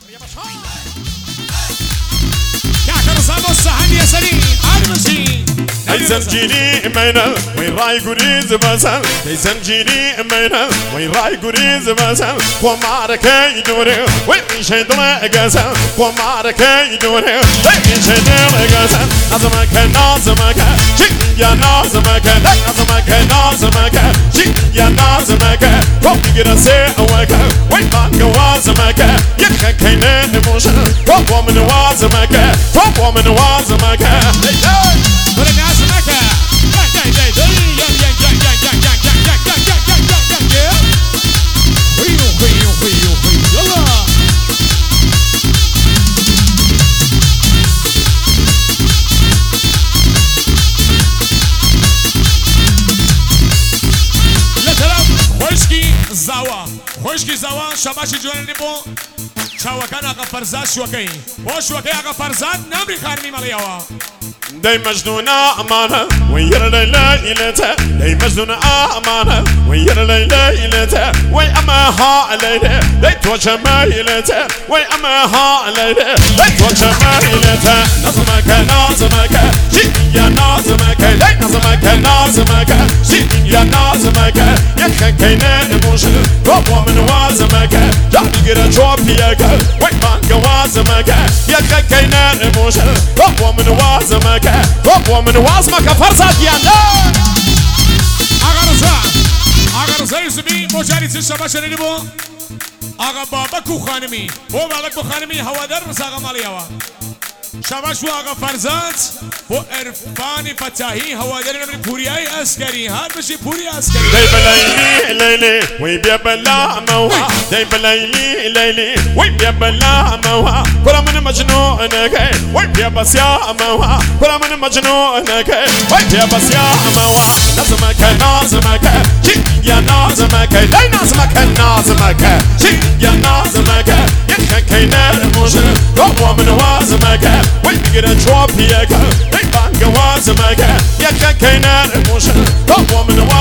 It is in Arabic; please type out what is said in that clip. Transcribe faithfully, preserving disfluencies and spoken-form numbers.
يا بشار كعكر صابو الصحن يا سليم المشي زنجيني مينا وين راي قريز بسال زنجيني مينا وين راي قريز بسال ومارك يدوري وين شيطان قسال ومارك يدوري وين شيطان قسال نظمك نظمك شيء يا نظمك نظمك نظمك شيء يا نظمك روح يرسي وك وين بانك وازمك يخك هنا موشن روح من وازمك روح من وازمك خوشکی زوا شباشی جوانی بو چاوکان آقا فرزاد شوکی بو شوکی آقا فرزاد نمری خارمی ملیوا داي مجنونة أمانة وير ليلى إلتا داي مجنونة أمانة وير ليلى إلتا وي أماها ليلى داي توجه ما إلتا وي أماها ليلى داي توجه ما إلتا نظمك نظمك شي يا نظمك داي نظمك نظمك شي يا نظمك يا خكينا إيموشن روح من وازمك جعل قرا جوابيك وي بانك وازمك يا خكينا إيموشن روح من وازمك روح من وازمك فرصة يانا آقا رزا آقا رزا يوسفي مجاري تشبه شريني بو آقا بابا كو خانمي بو بالك بو خانمي هوادر رزا آقا ماليوا شباش آقا فرزاد بو ارفاني فتاهي هوادر من بورياي اسكري هار بشي بوري اسكري داي بلايلي ليلي وي بيا بلا موها داي بلايلي ليلي وي بيا بلا موها كل من مجنونك وي بيا بس يا موها كل من مجنونك وي بيا بس يا موها نظمك نظمك شي يا نظمك داي نظمك نظمك شي يا نظمك يا خكينا الموشن روح من وازمك وي بيقرا جوابيك داي بانك وازمك يا خكينا الموشن روح من وازمك